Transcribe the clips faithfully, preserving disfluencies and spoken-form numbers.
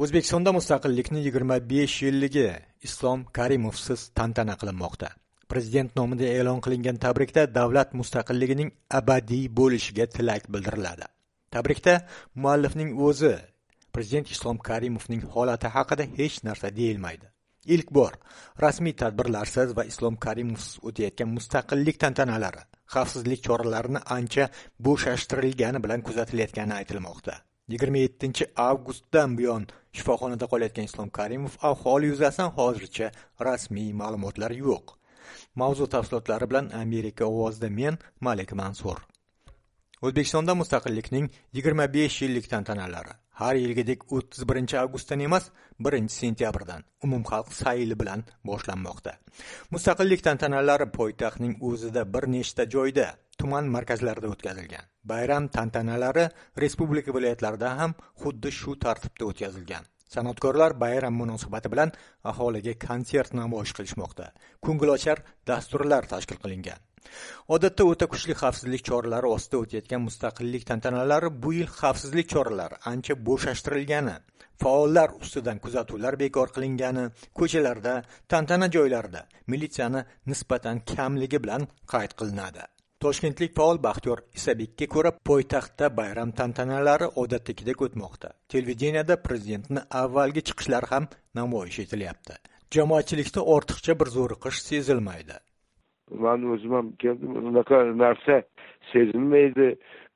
O'zbekistonda mustaqillikning yigirma besh yilligi Islom Karimovsiz tantana qilinmoqda. Prezident nomidan e'lon qilingan tabrikda davlat mustaqilligining abadiy bo'lishiga tilak bildiriladi. Tabrikda muallifning o'zi Prezident Islom Karimovning holati haqida hech narsa deyilmaydi. Ilk bor rasmiy tadbirlarsiz va Islom Karimovsiz o'tayotgan mustaqillik tantanalari xavfsizlik choralarini ancha bo'shashtirilgani bilan kuzatilayotgani aytilmoqda. yigirma yettinchi avgustdan buyon shifoxonada qolayotgan Islom Karimov ahvoli yuzasidan hozircha rasmiy ma'lumotlar yo'q. Mavzu tafsilotlari bilan Amerika ovozida men Malik Mansur. O'zbekistonda mustaqillikning yigirma besh yillik tantanalari har yilgidek o'ttiz birinchi avgustdan emas, birinchi sentyabrdan umumxalq sayli bilan boshlanmoqda. Mustaqillik tantanalari poytaxtning o'zida bir nechta joyda tuman markazlarida o'tkazilgan. Bayram tantanalari respublika viloyatlarida ham xuddi shu tartibda o'tkazilgan. San'atkorlar bayram munosabati bilan aholiga konsert namoyish qilishmoqda. Ko'ngilochar dasturlar tashkil qilingan. Odatda o'ta kuchli xavfsizlik choralari ostida o'tayotgan mustaqillik tantanalari bu yil xavfsizlik choralari ancha bo'shashtirilgani, faollar ustidan kuzatuvlar bekor qilingani, ko'chalarda, tantana joylarida militsiyani nisbatan kamligi bilan qayd qilinadi. Toshkentlik faol Baxtiyor Isabekka ko'ra, poytaxtda bayram tantanalari odatdagidek o'tmoqda. Televideniyada prezidentning avvalgi chiqishlari ham namoyish etilyapti. Jamoatchilikda ortiqcha bir zo'riqish sezilmaydi. Men o'zim ham keldim, unaqa narsa sezilmaydi.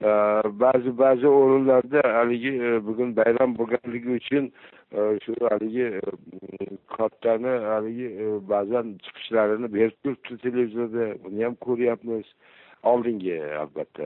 Ba'zi ba'zi o'rinlarda haligi bugun bayram bo'lganligi uchun shu haligi kattani haligi ba'zan chiqishlarini berib turibdi televizorda, buni ham ko'ryapmiz. Oldingi albatta.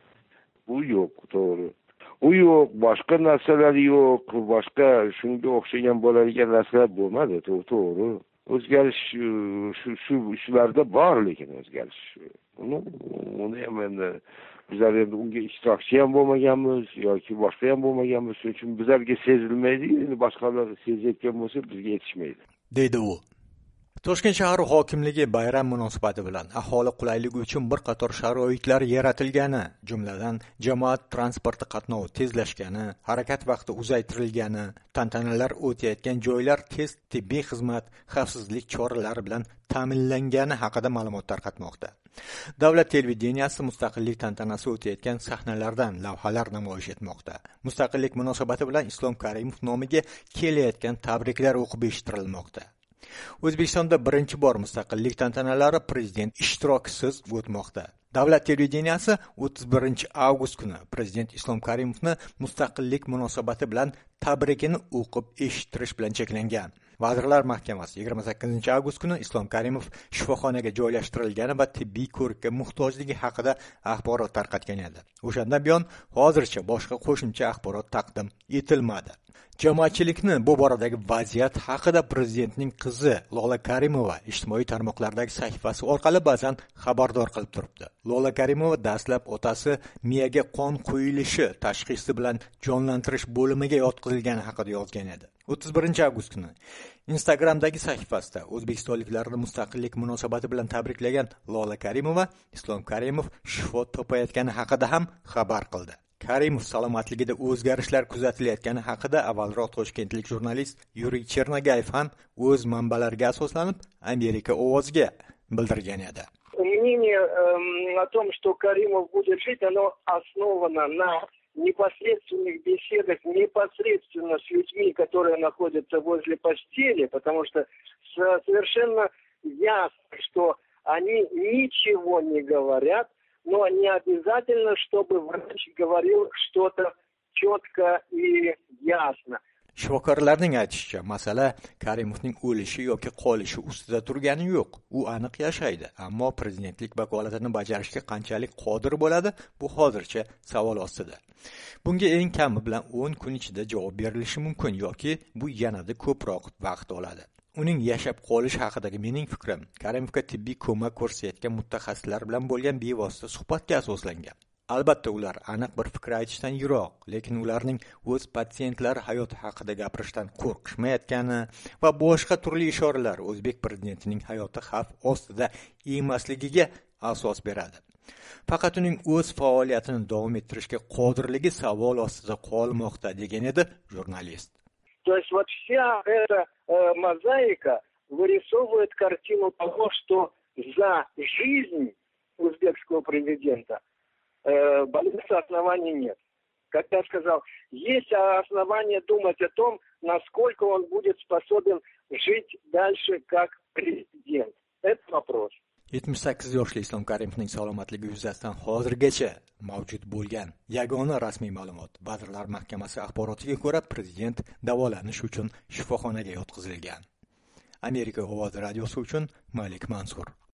Bu yo'q, to'g'ri. U yo'q, boshqa narsalar yo'q, boshqa shunga o'xshagan bo'ladigan narsalar bo'lmadi, to'g'ri. O'zgarish shu shu ishlarda bor, lekin o'zgarish. Uni uni ham endi bizlar endi unga ishtirokchi ham bo'lmaganmiz yoki boshqa ham bo'lmaganmiz, shuning uchun bizlarga sezilmaydi, endi boshqalar sezayotgan bo'lsa bizga yetishmaydi, deydi u. Toshkent shahar hokimligi bayram munosabati bilan aholi qulayligi uchun bir qator sharoitlar yaratilgani, jumladan jamoat transporti qatnovi tezlashgani, harakat vaqti uzaytirilgani, tantanalar o'tayotgan joylar tez tibbiy xizmat, xavfsizlik choralari bilan ta'minlangani haqida ma'lumot tarqatmoqda. Davlat televideniyasi mustaqillik tantanasi o'tayotgan sahnalardan lavhalar namoyish etmoqda. Mustaqillik munosabati bilan Islom Karimov nomiga kelayotgan tabriklar o'qib eshittirilmoqda. O'zbekistonda birinchi bor mustaqillik tantanalari prezident ishtirokisiz o'tmoqda. Davlat televideniyasi o'ttiz birinchi avgust kuni prezident Islom Karimovni mustaqillik munosabati bilan tabrikini o'qib eshittirish bilan cheklangan. Vazirlar Mahkamasi yigirma sakkizinchi avgust kuni Islom Karimov shifoxonaga joylashtirilgani va tibbiy ko'rikka muhtojligi haqida axborot tarqatgan edi. O'shandan buyon hozircha boshqa qo'shimcha axborot taqdim etilmadi. Jamoatchilikni bu boradagi vaziyat haqida prezidentning qizi Lola Karimova ijtimoiy tarmoqlardagi sahifasi orqali ba'zan xabardor qilib turibdi. Lola Karimova dastlab otasi miyaga qon quyilishi tashxisi bilan jonlantirish bo'limiga yotqizilgani haqida yozgan edi. o'ttiz birinchi avgust kuni Instagramdagi sahifasida o'zbekistonliklarni mustaqillik munosabati bilan tabriklagan Lola Karimova Islom Karimov shifo topayotgani haqida ham xabar qildi. Karimov salomatligida o'zgarishlar kuzatilayotgani haqida avvalroq toshkentlik jurnalist Yuriy Chernagayev ham o'z manbalariga asoslanib Amerika ovoziga bildirgan edi. Мнение э, о том, что Каримов будет жить, оно основано на непосредственных беседах, непосредственно с людьми, которые находятся возле постели, потому что совершенно ясно, что они ничего не говорят, но не обязательно, чтобы врач говорил что-то четко и ясно. Shifokorlarning aytishicha, masala Karimovning o'lishi yoki qolishi ustida turgani yo'q. U aniq yashaydi, ammo prezidentlik vakolatini bajarishga qanchalik qodir bo'ladi, bu hozircha savol ostida. Bunga eng kami bilan o'n kun ichida javob berilishi mumkin yoki bu yanada ko'proq vaqt oladi. Uning yashab qolish haqidagi mening fikrim Karimovga tibbiy ko'mak ko'rsatayotgan mutaxassislar bilan bo'lgan bevosita suhbatga asoslangan. Albatta ular aniq bir fikr aytishdan yiroq, lekin ularning o'z patsientlari hayoti haqida gapirishdan qo'rqishmayotgani va boshqa turli ishoralar o'zbek prezidentining hayoti xavf ostida emasligiga asos beradi. Faqat uning o'z faoliyatini davom ettirishga qodirligi savol ostida qolmoqda, degan edi jurnalist. То есть вот вся эта э, мозаика вырисовывает картину того, что за жизнь узбекского президента э, бороться оснований нет. Как я сказал, есть основания думать о том, naсколько он будет способен жить дальше как президент. Это вопрос. yetmish sakkiz yoshli Islom Karimovning salomatligi yuzasidan hozirgacha mavjud bo'lgan yagona rasmiy ma'lumot Vazirlar Mahkamasi axborotiga ko'ra, prezident davolanish uchun shifoxonaga yotqizilgan. Amerika ovozi radiosi uchun Malik Mansur.